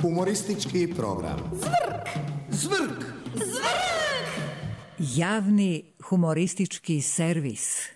Humoristički program. Zvrk! Zvrk! Zvrk! Javni humoristički servis.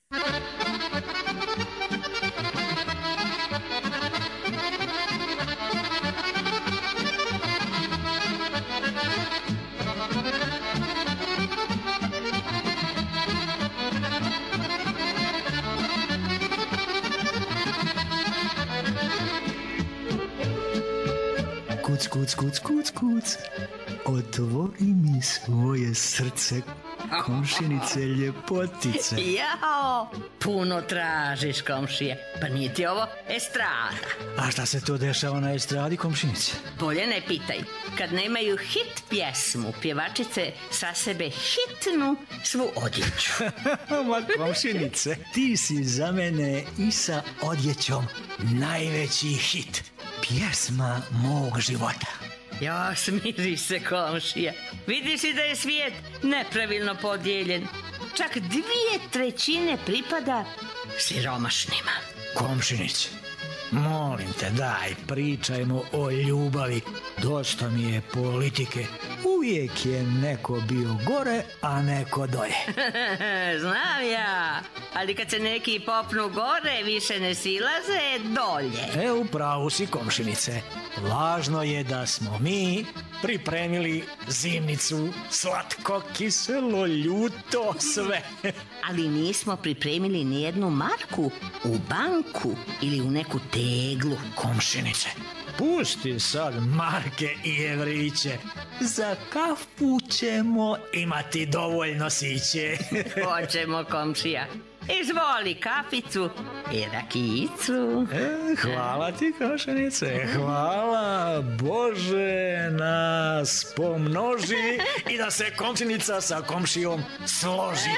Kuc, kuc, kuc, kuc, kuc, otvori mi svoje srce, komšinice ljepotice. Jao, puno tražiš, komšija, pa nije ti ovo estrada. A šta se to dešava na estradi, komšinice? Bolje ne pitaj, kad nemaju hit pjesmu, pjevačice sa sebe hitnu svu odjeću. Ma komšinice, ti si za mene i sa odjećom najveći hit. Pjesma mog života. Ja, smiri se, komšija. Vidiš li da je svijet nepravilno podijeljen? Čak 2/3 pripada siromašnima. Komšinice, molim te, daj, pričajmo o ljubavi. Dosta mi je politike. Uvijek je neko bio gore, a neko dolje. Znam ja, ali kad se neki popnu gore, više ne silaze dolje. Upravo si, komšinice. Važno je da smo mi pripremili zimnicu, slatko, kiselo, ljuto, sve. Ali nismo pripremili nijednu marku u banku ili u neku teglu. Komšinice, pusti sad marke i evriće. Za kafu ćemo imati dovoljno siće. Hoćemo, komšija. Izvoli kaficu i rakijicu. Hvala ti, komšinice, hvala. Bože nas pomnoži i da se komšinica sa komšijom složi.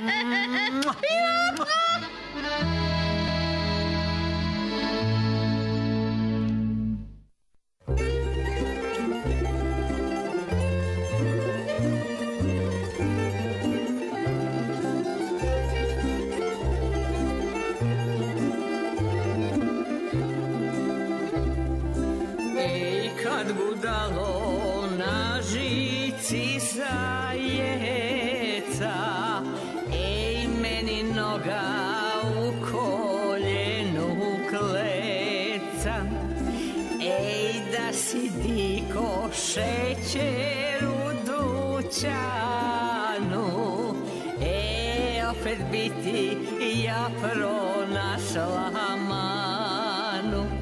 Budalo na žici zajeca, ej, meni noga u koljenu kleca, ej, da si diko šećer u dućanu, ej, opet biti ja pronašla manu.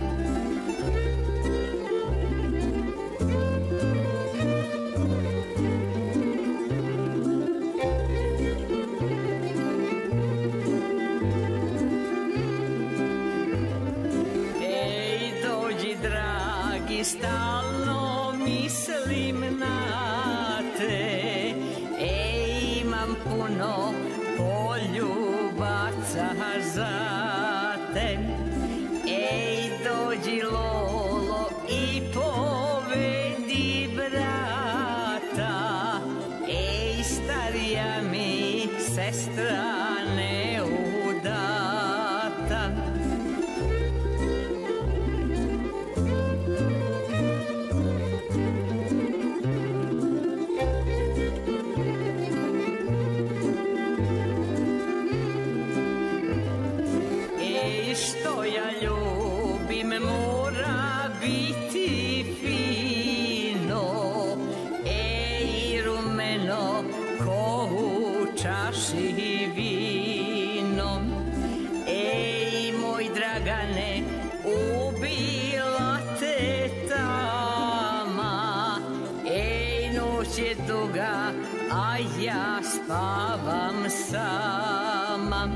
Stalno mislim na te, ej, imam puno poljubaca za te, ej, dođi Lolo i povedi brata, ej, starija mi sestra neudata. Što ja ljubim mora biti fino, ej, rumeno ko u čaši vino, ej, moj Dragane, ubila te tama, ej, noć je duga, a ja spavam sama.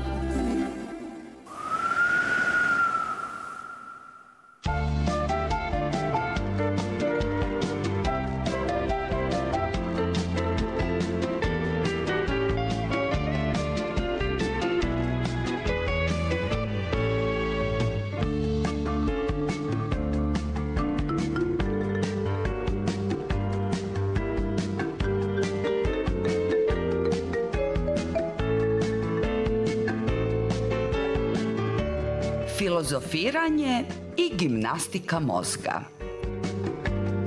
Filozofiranje i gimnastika mozga.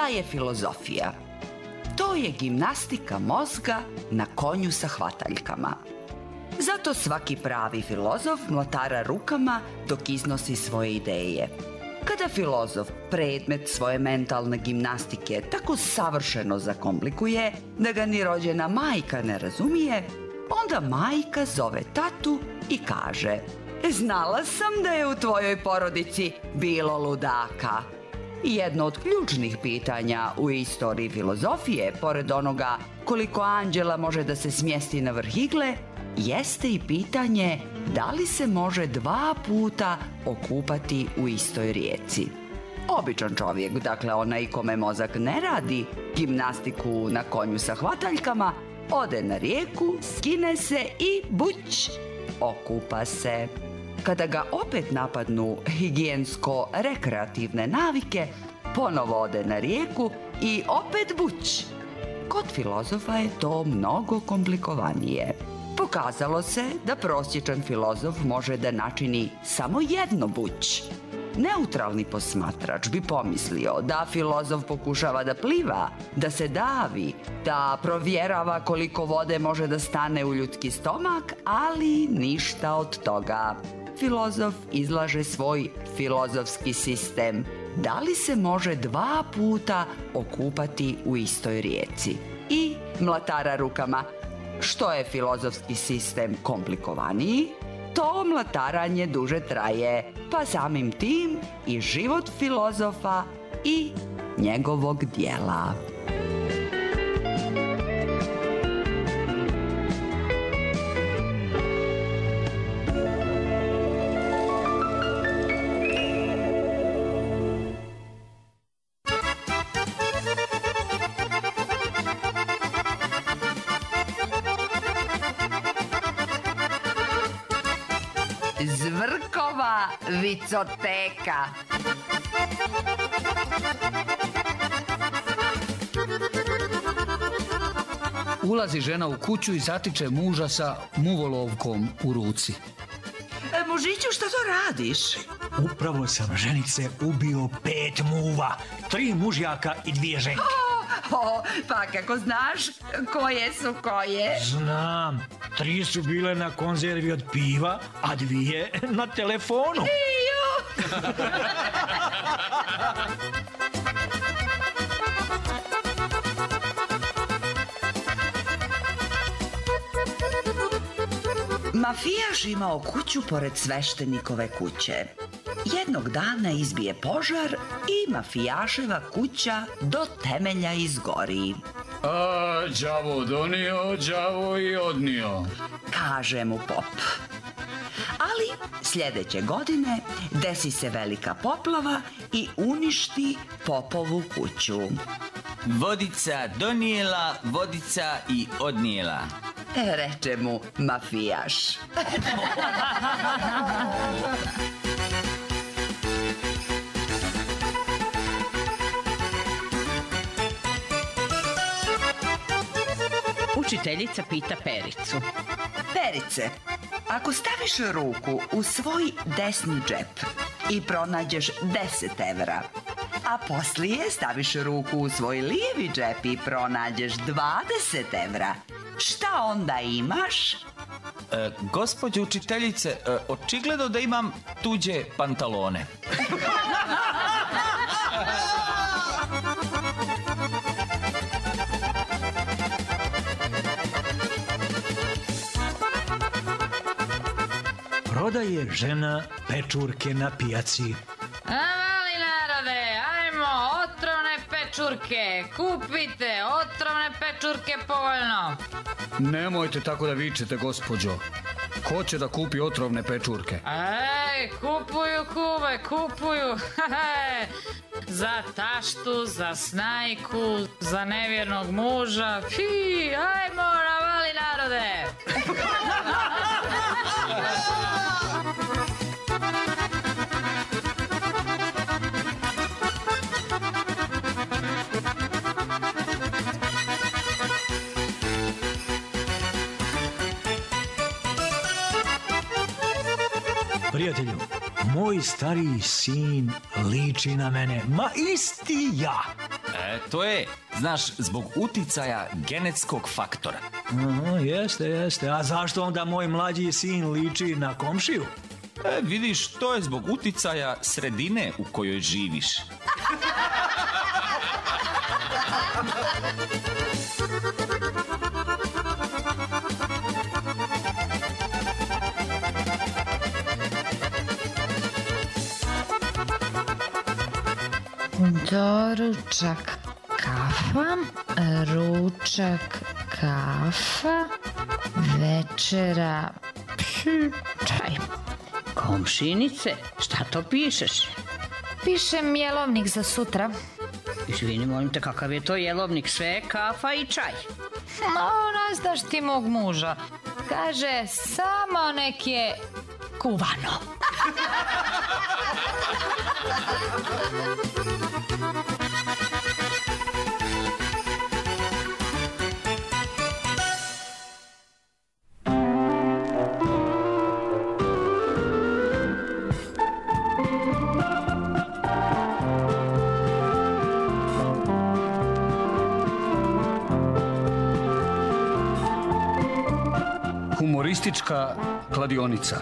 Šta je filozofija? To je gimnastika mozga na konju sa hvataljkama. Zato svaki pravi filozof mlatara rukama dok iznosi svoje ideje. Kada filozof predmet svoje mentalne gimnastike tako savršeno zakomplikuje da ga ni rođena majka ne razumije, onda majka zove tatu i kaže: znala sam da je u tvojoj porodici bilo ludaka. Jedno od ključnih pitanja u istoriji filozofije, pored onoga koliko anđela može da se smjesti na vrh igle, jeste i pitanje da li se može 2 puta okupati u istoj rijeci. Običan čovjek, dakle onaj kome mozak ne radi gimnastiku na konju sa hvataljkama, ode na rijeku, skine se i buć, okupa se. Kada ga opet napadnu higijensko-rekreativne navike, ponovo ode na rijeku i opet buć. Kod filozofa je to mnogo komplikovanije. Pokazalo se da prosječan filozof može da načini samo jedno buć. Neutralni posmatrač bi pomislio da filozof pokušava da pliva, da se davi, da provjerava koliko vode može da stane u ljudski stomak, ali ništa od toga. Filozof izlaže svoj filozofski sistem. Da li se može 2 puta okupati u istoj rijeci? I mlatara rukama. Što je filozofski sistem komplikovaniji, to mlataranje duže traje, pa samim tim i život filozofa i njegovog dijela. Zvrkova vicoteka. Ulazi žena u kuću i zatiče muža sa muvolovkom u ruci. Mužiću, šta to radiš? Upravo sam, ženice, ubio 5 muva, 3 mužjaka i 2 ženke. Pa kako znaš koje su koje? Znam, 3 su bile na konzervi od piva, a 2 na telefonu. Mafijaš imao kuću pored sveštenikove kuće. Jednog dana izbije požar i mafijaševa kuća do temelja izgori. A, đavo donio, đavo i odnio, kaže mu pop. Ali sljedeće godine desi se velika poplava i uništi popovu kuću. Vodica donijela, vodica i odnijela. Reče mu mafijaš. Učiteljica pita Pericu. Perice, ako staviš ruku u svoj desni džep i pronađeš 10 evra, a poslije staviš ruku u svoj lijevi džep i pronađeš 20 evra, šta onda imaš? Gospođo učiteljice, očigledno da imam tuđe pantalone. Prodaje žena pečurke na pijaci. Mali narode, ajmo, otrovne pečurke, kupite otrovne pečurke povoljno. Nemojte tako da vičete, gospođo. Ko će da kupi otrovne pečurke? Ej, kupuju kube, kupuju. Za taštu, za snajku, za nevjernog muža. Fi, ajmo, navali narode. Prijatelju, moj stariji sin liči na mene, ma isti ja. To je, znaš, zbog uticaja genetskog faktora. Jeste. A zašto onda moj mlađi sin liči na komšiju? Vidiš, to je zbog uticaja sredine u kojoj živiš. Doručak kafa, ručak kafa, večera čaj. Komšinice, šta to pišeš? Pišem jelovnik za sutra. Izvini, molim te, kakav je to jelovnik? Sve kafa i čaj. Ne znaš ti mog muža. Kaže, samo nek je kuvano. Humoristička kladionica.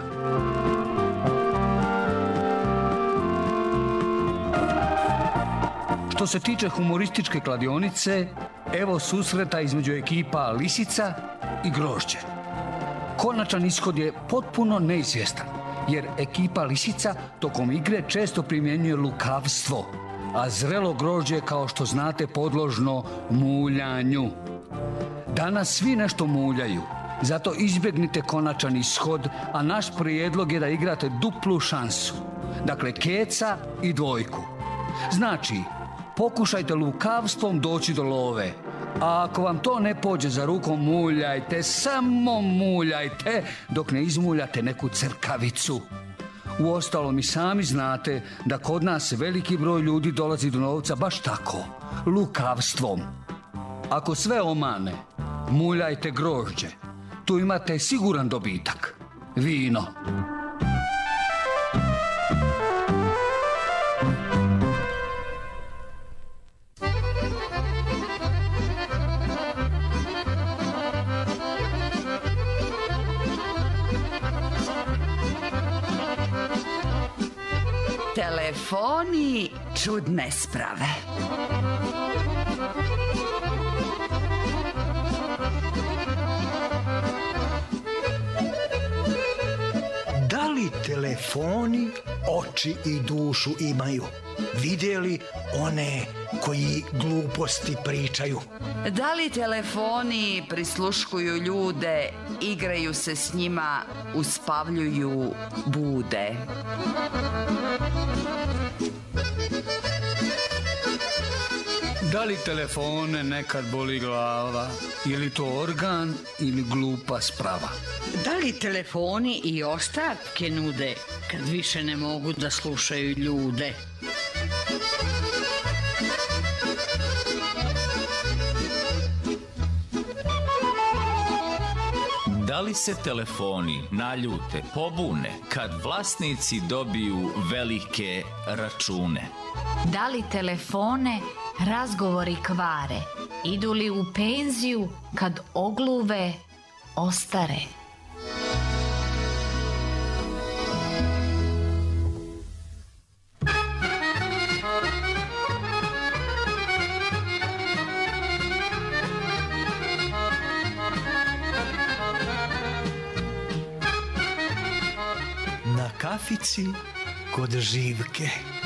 Što se tiče humorističke kladionice, evo susreta između ekipa Lisica i Grožđe. Konačan ishod je potpuno neizvjestan, jer ekipa Lisica tokom igre često primjenjuje lukavstvo, a zrelo grožđe je, kao što znate, podložno muljanju. Danas svi nešto muljaju, zato izbjegnite konačan ishod, a naš prijedlog je da igrate duplu šansu. Dakle, keca i dvojku. Znači, pokušajte lukavstvom doći do love. A ako vam to ne pođe za rukom, muljajte, samo muljajte, dok ne izmuljate neku crkavicu. Uostalom i sami znate da kod nas veliki broj ljudi dolazi do novca baš tako, lukavstvom. Ako sve omane, muljajte grožđe. Tu imate siguran dobitak. Vino. Telefoni čudne sprave. Da li telefoni oči i dušu imaju? Vidjeli one koji gluposti pričaju? Da li telefoni prisluškuju ljude, igraju se s njima, uspavljuju bude? Da li telefone nekad boli glava? Je li to organ ili glupa sprava? Da li telefoni i ostatke nude kad više ne mogu da slušaju ljude? Da li se telefoni naljute, pobune kad vlasnici dobiju velike račune? Da li telefone razgovori kvare? Idu li u penziju kad ogluve, ostare? Na kafici kod Živke.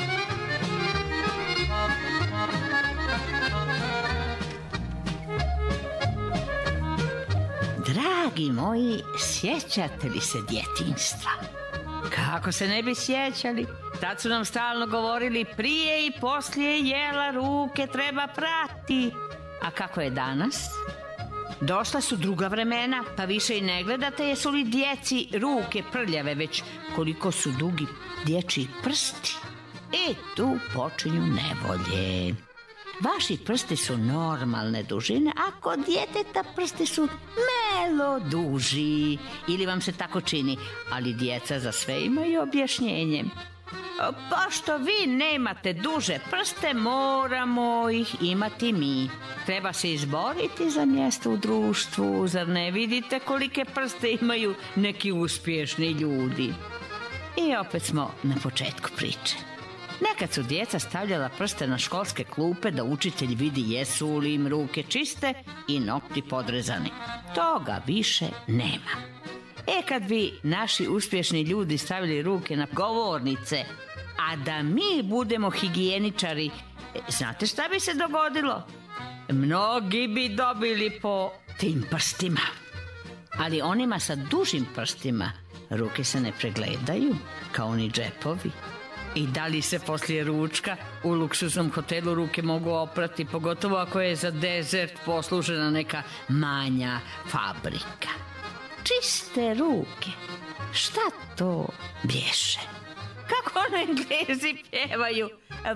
Dragi moji, sjećate li se djetinjstva? Kako se ne bi sjećali? Tad su nam stalno govorili prije i poslije jela ruke treba prati. A kako je danas? Došla su druga vremena, pa više i ne gledate jesu li djeci ruke prljave, već koliko su dugi dječji prsti. Tu počinju nevolje. Vaši prsti su normalne dužine, a kod djeteta prsti su malo duži. Ili vam se tako čini, ali djeca za sve imaju objašnjenje. Pošto vi nemate duže prste, moramo ih imati mi. Treba se izboriti za mjesto u društvu, zar ne vidite kolike prste imaju neki uspješni ljudi? I opet smo na početku priče. Nekad su djeca stavljala prste na školske klupe da učitelj vidi jesu li im ruke čiste i nokti podrezani. Toga više nema. Kad bi naši uspješni ljudi stavili ruke na govornice, a da mi budemo higijeničari, znate šta bi se dogodilo? Mnogi bi dobili po tim prstima. Ali onima sa dužim prstima ruke se ne pregledaju, kao ni džepovi. I da li se poslije ručka u luksuznom hotelu ruke mogu oprati, pogotovo ako je za dezert poslužena neka manja fabrika. Čiste ruke, šta to bješe? Kako na Englezi pjevaju?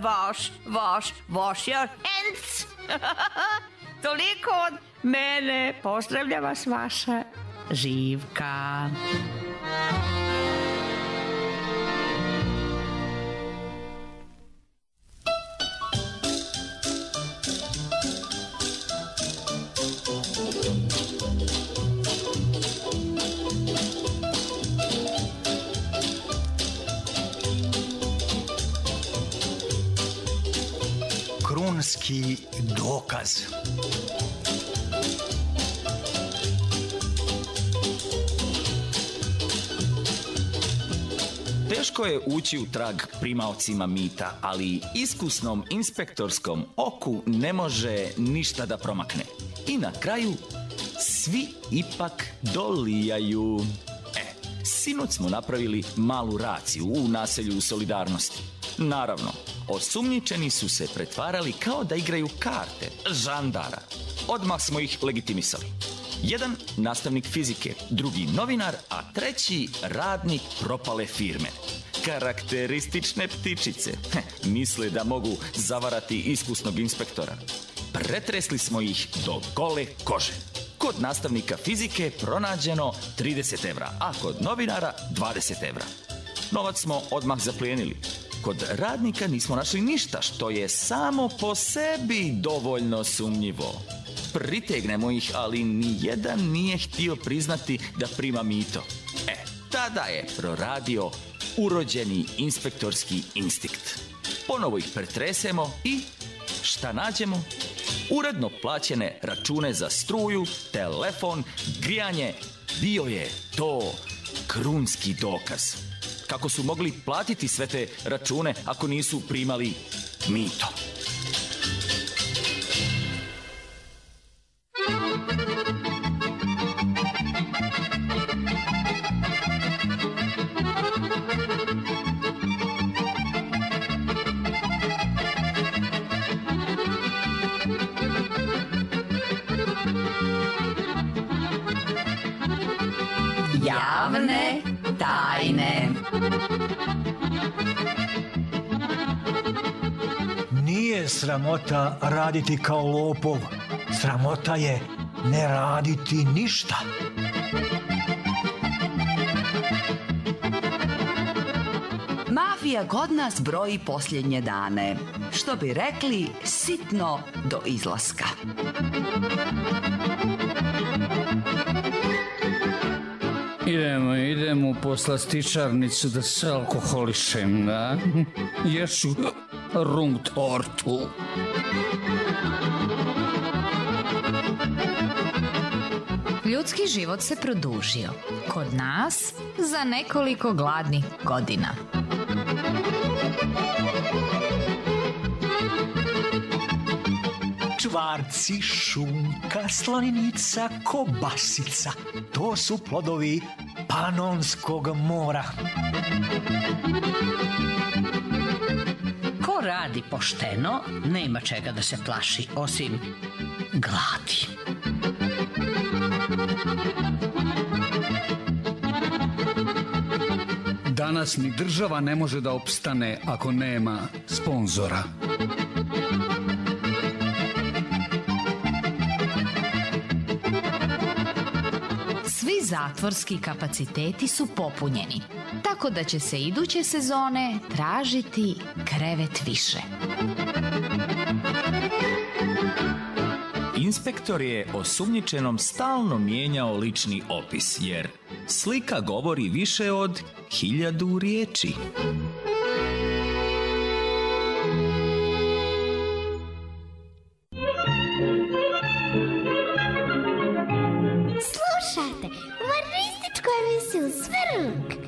Wash your hands. Toliko od mene. Pozdravlja vas vaša Živka. Krunski dokaz. Teško je ući u trag primaocima mita, ali iskusnom inspektorskom oku ne može ništa da promakne. I na kraju svi ipak dolijaju. Sinoć smo napravili malu raciju u naselju Solidarnosti. Naravno, osumnjičeni su se pretvarali kao da igraju karte, žandara. Odmah smo ih legitimisali. Jedan nastavnik fizike, drugi novinar, a treći radnik propale firme. Karakteristične ptičice. Misle da mogu zavarati iskusnog inspektora. Pretresli smo ih do gole kože. Kod nastavnika fizike pronađeno 30 evra, a kod novinara 20 evra. Novac smo odmah zaplijenili. Kod radnika nismo našli ništa, što je samo po sebi dovoljno sumnjivo. Pritegnemo ih, ali nijedan nije htio priznati da prima mito. Tada je proradio urođeni inspektorski instinkt. Ponovo ih pretresemo i šta nađemo? Uredno plaćene račune za struju, telefon, grijanje. Bio je to krunski dokaz. Kako su mogli platiti sve te račune ako nisu primali mito? Javne tajne. Nije sramota raditi kao lopov. Sramota je ne raditi ništa. Mafija kod nas broji posljednje dane. Što bi rekli, sitno do izlaska. Idemo u poslastičarnicu da se alkoholišem, da? Ješu rum tortu. Ljudski život se produžio. Kod nas za nekoliko gladnih godina. Čvarci, šunka, slanica, kobasica. To su plodovi Panonskog mora. Ko radi pošteno, nema čega da se plaši, osim gladi. Danas ni država ne može da opstane ako nema sponzora. Svi zatvorski kapaciteti su popunjeni, tako da će se iduće sezone tražiti krevet više. Inspektor je osumnjičenom stalno mijenjao lični opis, jer slika govori više od 1000 riječi. Slušajte humorističku emisiju Svrluk.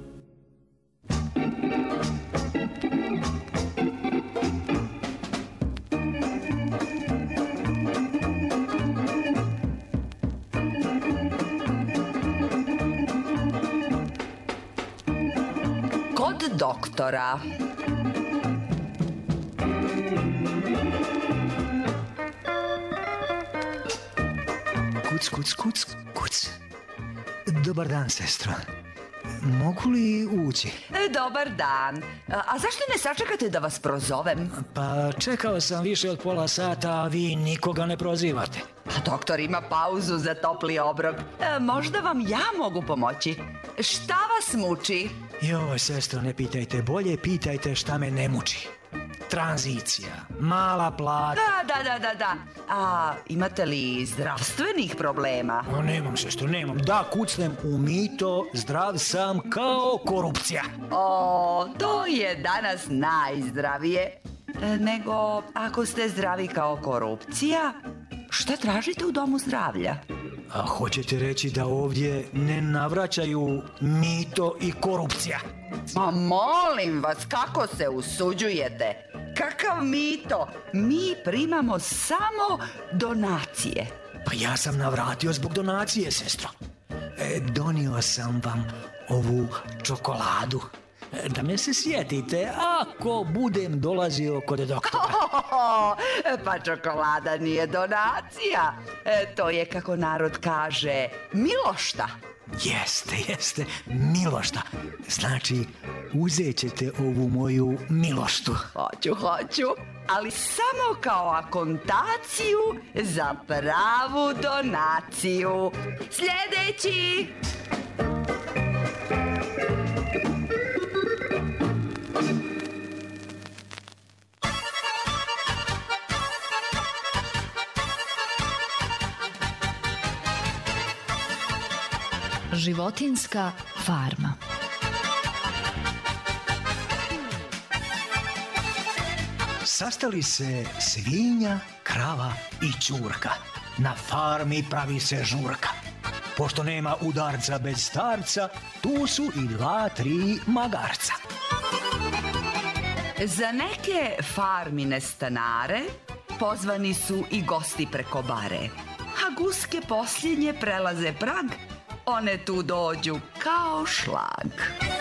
Kod doktora. Kuc. Dobar dan, sestro. Mogu li ući? Dobar dan. A zašto ne sačekate da vas prozovem? Pa čekao sam više od pola sata, a vi nikoga ne prozivate. Doktor ima pauzu za topli obrok. Možda vam ja mogu pomoći. Šta vas muči? Joj, sestro, ne pitajte. Bolje pitajte šta me ne muči. Tranzicija, mala plata. Da. A imate li zdravstvenih problema? Nemam, sestro, nemam. Da kucnem u mito, zdrav sam kao korupcija. To je danas najzdravije. Nego, ako ste zdravi kao korupcija, šta tražite u domu zdravlja? A hoćete reći da ovdje ne navraćaju mito i korupcija? Ma molim vas, kako se usuđujete? Kakav mito? Mi primamo samo donacije. Pa ja sam navratio zbog donacije, sestro. Donio sam vam ovu čokoladu. Da me se sjetite ako budem dolazio kod doktora. Pa čokolada nije donacija. To je, kako narod kaže, milošta. Jeste, milošta. Znači, uzet ćete ovu moju miloštu. Hoću, ali samo kao akontaciju za pravu donaciju. Sljedeći! Životinjska farma. Sastali se svinja, krava i ćurka. Na farmi pravi se žurka. Pošto nema udarca bez starca, tu su i 2-3 magarca. Za neke farmine stanare pozvani su i gosti preko bare. A guske posljednje prelaze prag, one tu dođu kao šlag.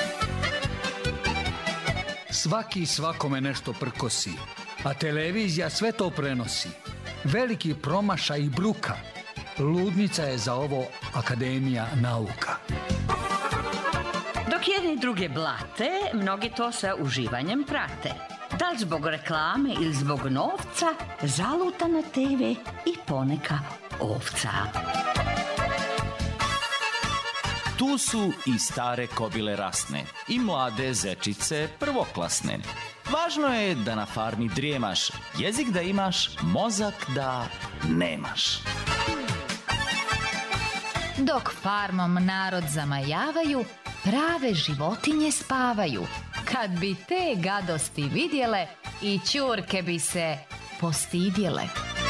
Svaki svakome nešto prkosi, a televizija sve to prenosi. Veliki promašaj i bruka. Ludnica je za ovo Akademija nauka. Dok jedni druge blate, mnogi to sa uživanjem prate. Da li zbog reklame ili zbog novca, zaluta na TV i poneka ovca. Tu su i stare kobile rasne i mlade zečice prvoklasne. Važno je da na farmi drijemaš, jezik da imaš, mozak da nemaš. Dok farmom narod zamajavaju, prave životinje spavaju. Kad bi te gadosti vidjele, i ćurke bi se postidjele.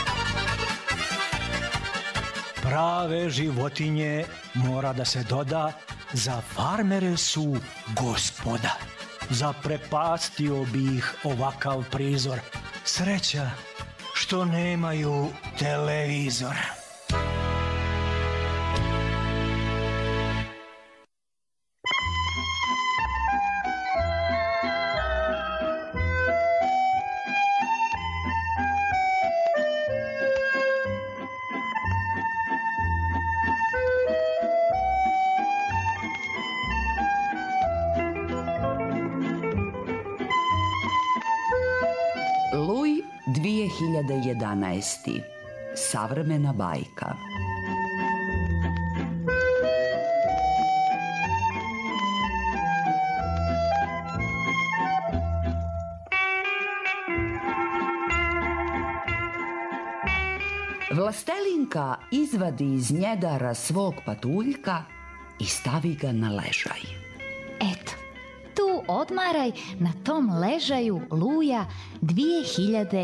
Prave životinje, mora da se doda, za farmere su gospoda. Zaprepastio bi ih ovakav prizor. Sreća što nemaju televizor. Luj 2011. Savremena bajka. Vlastelinka izvadi iz njedara svog patuljka i stavi ga na ležaj. Eto, tu odmaraj na tom ležaju, Luja, 2011.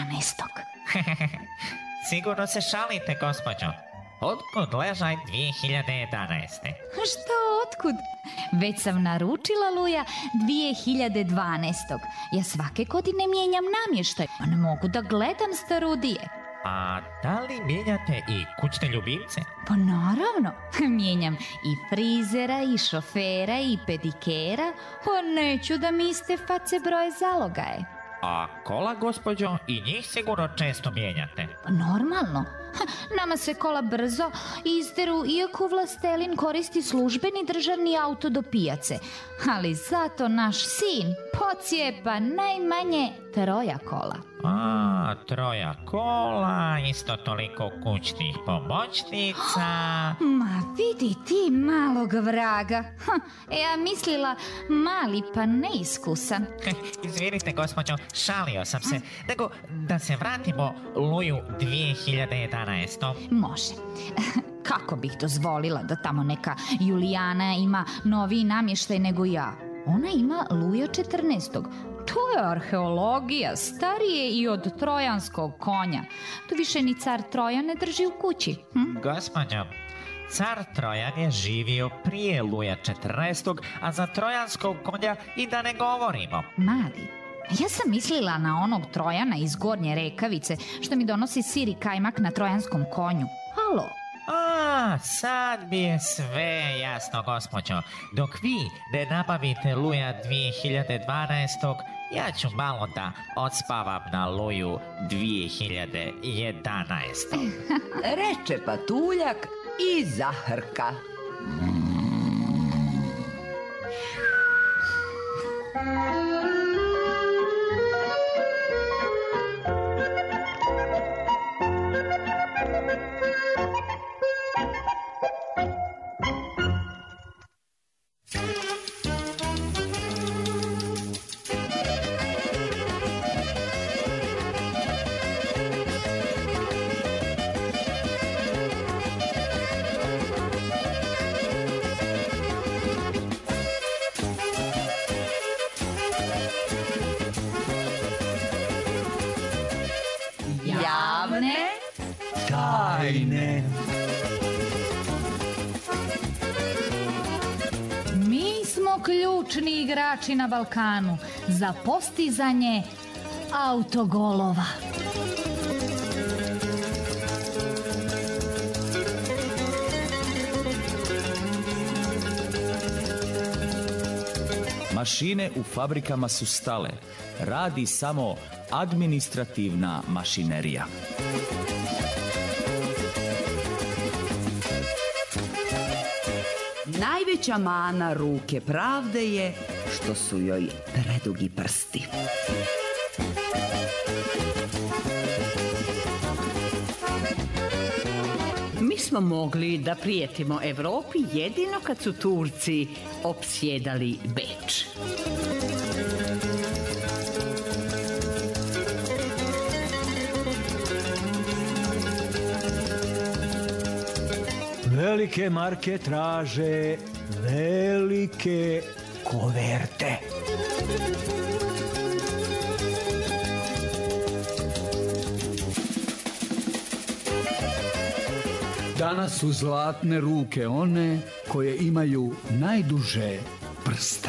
Sigurno se šalite, gospođo. Otkud ležaj 2011. Što otkud? Već sam naručila, Luja, 2012. Ja svake godine mijenjam namještaj, a ne mogu da gledam starudije. A da li mijenjate i kućne ljubimce? Pa naravno, mijenjam i frizera, i šofera, i pedikera, a neću da mi iste face broje zalogaje. A kola, gospođo, i njih sigurno često mijenjate. Pa normalno. Nama se kola brzo izderu, iako Vlastelin koristi službeni državni auto do pijace. Ali zato naš sin pocijepa najmanje 3 kola. A, 3 kola, isto toliko kućnih pomoćnica. Ma vidi ti malog vraga. Ja mislila mali pa neiskusan. Izvinite, gospođo, šalio sam se. Nego da se vratimo Luju 2011. Može. Kako bih dozvolila da tamo neka Julijana ima noviji namještaj nego ja? Ona ima Luja 14. To je arheologija, starije i od trojanskog konja. To više ni car Trojan ne drži u kući. Gospođo, car Trojan je živio prije Luja 14. a za trojanskog konja i da ne govorimo. Mali, ja sam mislila na onog Trojana iz Gornje Rekavice, što mi donosi sir i kajmak na trojanskom konju. Halo? A, sad mi je sve jasno, gospođo. Dok vi ne nabavite Luja 2012. ja ću malo da odspavam na Luju 2011. Reče patuljak i zahrka. Javne tajne. Mi smo ključni igrači na Balkanu za postizanje autogolova. Mašine u fabrikama su stale. Radi samo administrativna mašinerija. Najveća mana ruke pravde je što su joj predugi prsti. Mi smo mogli da prijetimo Evropi jedino kad su Turci opsjedali Beč. Velike marke traže velike koverte. Danas su zlatne ruke one koje imaju najduže prste.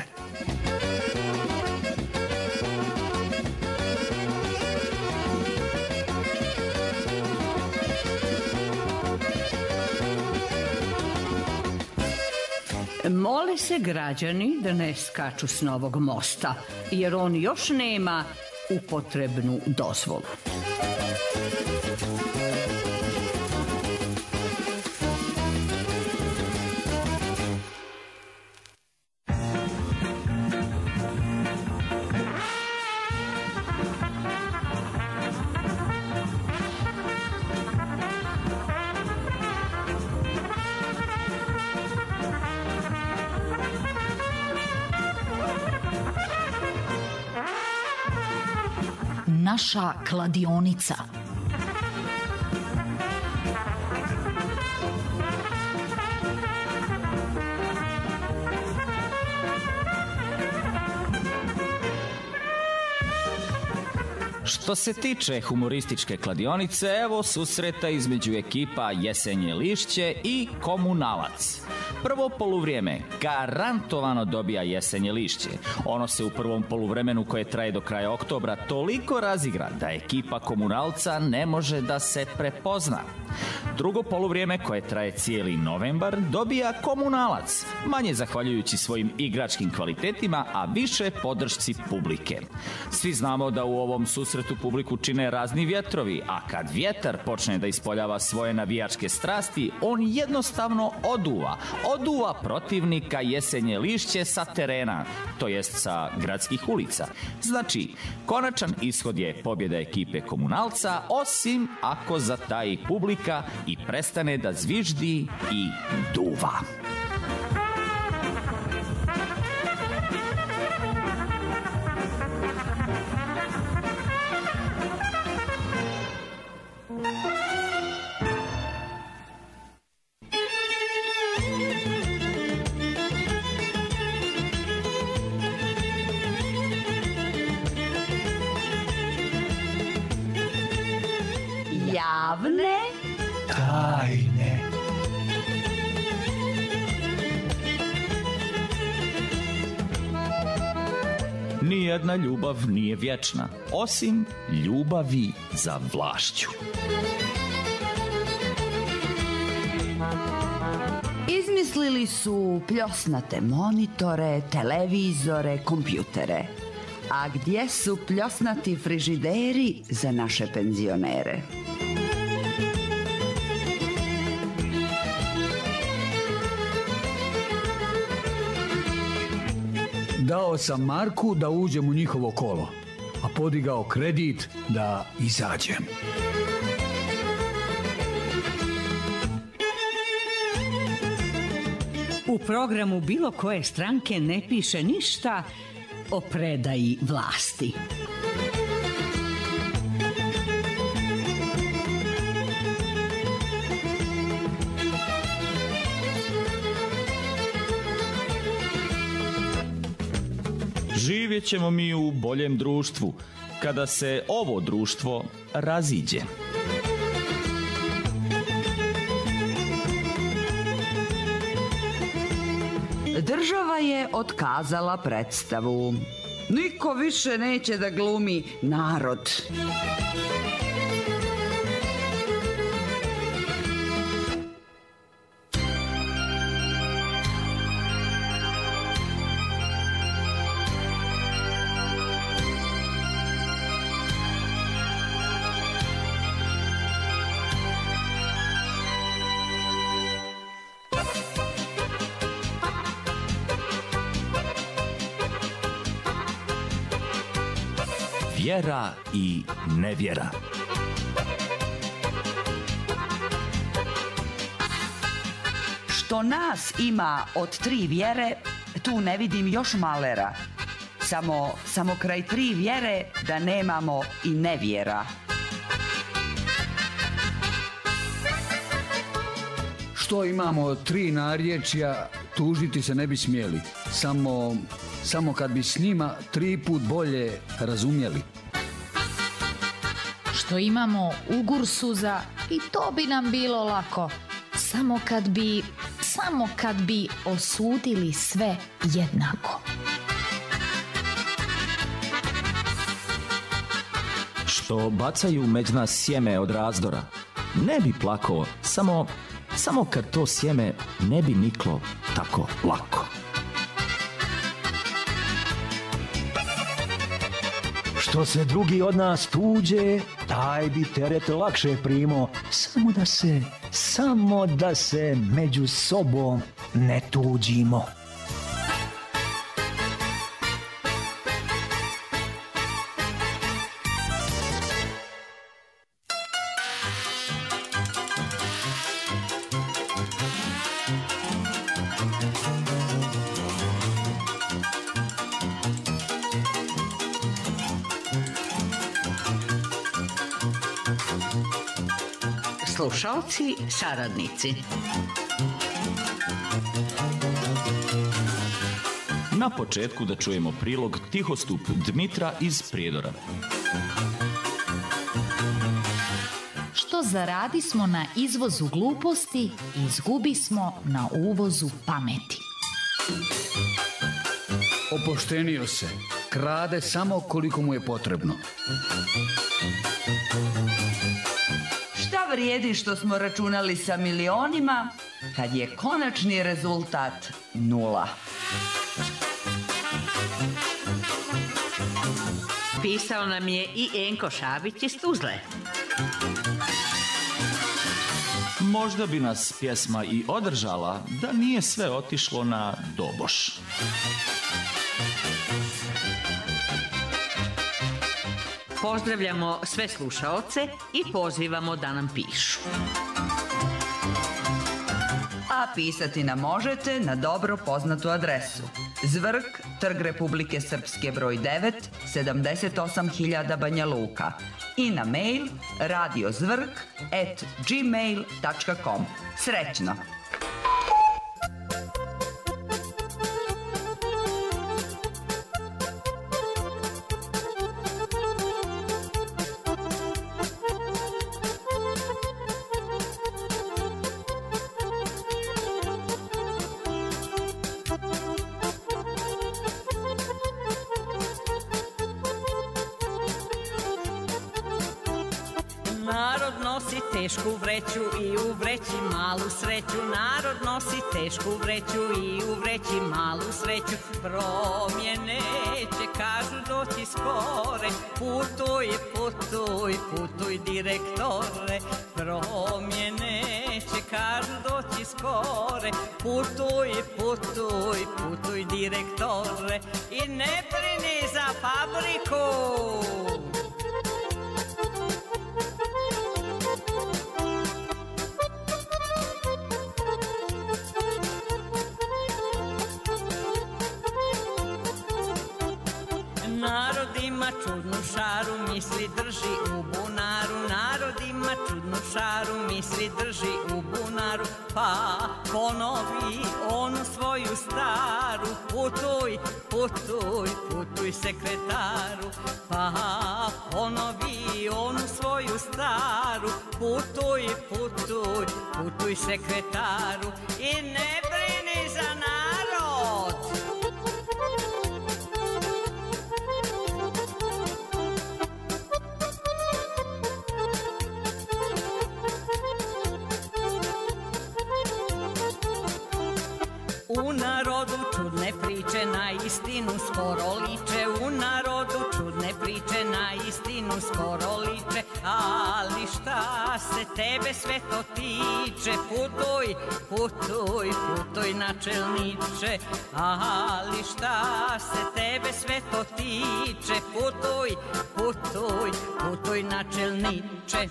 Mole se građani da ne skaču s novog mosta, jer on još nema upotrebnu dozvolu. Naša kladionica. Što se tiče humorističke kladionice, evo susreta između ekipa Jesenje lišće i Komunalac. Prvo poluvrijeme garantovano dobija Jesenje lišće. Ono se u prvom poluvremenu, koje traje do kraja oktobra, toliko razigra da ekipa Komunalca ne može da se prepozna. Drugo poluvrijeme, koje traje cijeli novembar, dobija Komunalac, manje zahvaljujući svojim igračkim kvalitetima, a više podršci publike. Svi znamo da u ovom susretu publiku čine razni vjetrovi, a kad vjetar počne da ispoljava svoje navijačke strasti, on jednostavno oduva protivnika Jesenje lišće sa terena, to jest sa gradskih ulica. Znači, konačan ishod je pobjeda ekipe Komunalca, osim ako zataji publika i prestane da zviždi i duva. Javne tajne. Nijedna ljubav nije vječna, osim ljubavi za vlašću. izmislili su pljosnate monitore, televizore, kompjutere. A gdje su pljosnati frižideri za naše penzionere? Dao sam Marku da uđem u njihovo kolo, a podigao kredit da izađem. U programu bilo koje stranke ne piše ništa o predaji vlasti. Živjet ćemo mi u boljem društvu, kada se ovo društvo raziđe. Država je otkazala predstavu. Niko više neće da glumi narod. Vjera i nevjera. Što nas ima od 3 vjere, tu ne vidim još malera. Samo kraj 3 vjere da nemamo i nevjera. Što imamo 3 narječja, tužiti se ne bi smjeli. Samo kad bi s njima 3 put bolje razumjeli. Što imamo ugursuza i to bi nam bilo lako. Samo kad bi osudili sve jednako. Što bacaju među nas sjeme od razdora, ne bi plako, samo kad to sjeme ne bi niklo tako lako. Što se drugi od nas tuđe, taj bi teret lakše primo, samo da se među sobom ne tuđimo. Slušalci, saradnici. Na početku da čujemo prilog Tihostup Dmitra iz Prijedora. što zaradismo na izvozu gluposti, izgubismo na uvozu pameti. Opoštenio se, krade samo koliko mu je potrebno. Šta vrijedi što smo računali sa milionima, kad je konačni rezultat 0? Pisao nam je i Enko Šabić iz Tuzle. Možda bi nas pjesma i održala da nije sve otišlo na doboš. Pozdravljamo sve slušaoce i pozivamo da nam pišu. A pisati nam možete na dobro poznatu adresu: Zvrk, Trg Republike Srpske broj 9, 78.000 Banja Luka, i na mail radiozvrk@gmail.com. Srećno! Narod nosi tešku vreću i u vreći malu sreću. Narod nosi tešku vreću i u vreći malu sreću. Promjene će, kažu, doći skore. Putuj, putuj, putuj, direktore. Promjene će, kažu, doći skore. Putuj, putuj, putuj, direktore. I ne brini za fabriku. Narod ima čudnu šaru, misli drži u bunaru. Narod ima čudnu šaru, misli drži u bunaru. Pa ponovi onu svoju staru. Putuj, putuj, putuj, sekretaru. Pa ponovi onu svoju staru. Putuj, putuj, putuj, sekretaru. I ne brini za narod. U narodu čudne priče na istinu skoro liče. U narodu čudne priče na istinu skoro liče. Ali šta se tebe sve to tiče? Putuj, putuj, putuj, načelniče. Ali šta se tebe sve to tiče? Putuj, putuj, putuj, načelniče.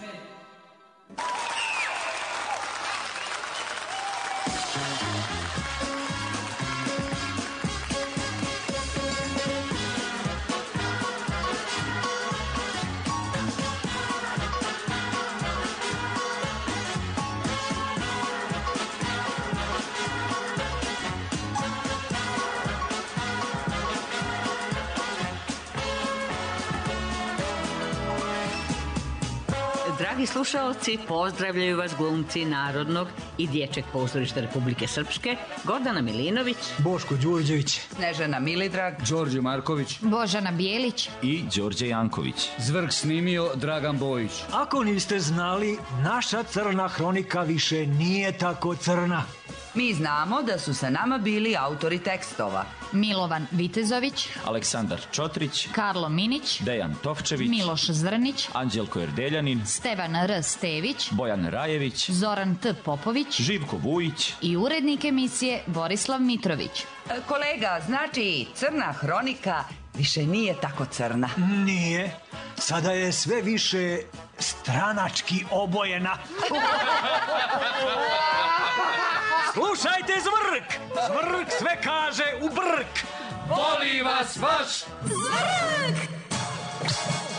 Dragi slušaoci, pozdravljaju vas glumci Narodnog i Dječjeg pozorišta Republike Srpske, Gordana Milinović, Boško Đurđević, Snežana Milidrag, Đorđe Marković, Božana Bijelić i Đorđe Janković. Zvrk snimio Dragan Bojić. Ako niste znali, naša crna hronika više nije tako crna. Mi znamo da su sa nama bili autori tekstova: Milovan Vitezović, Aleksandar Čotrić, Karlo Minić, Dejan Tovčević, Miloš Zrnić, Anđelko Erdeljanin, Stevan R. Stević, Bojan Rajević, Zoran T. Popović, Živko Vujić i urednik emisije Borislav Mitrović. Kolega, znači crna hronika više nije tako crna. Nije. Sada je sve više stranački obojena. Slušajte Zvrk! Zvrk sve kaže u brk! Voli vas vaš Zvrk!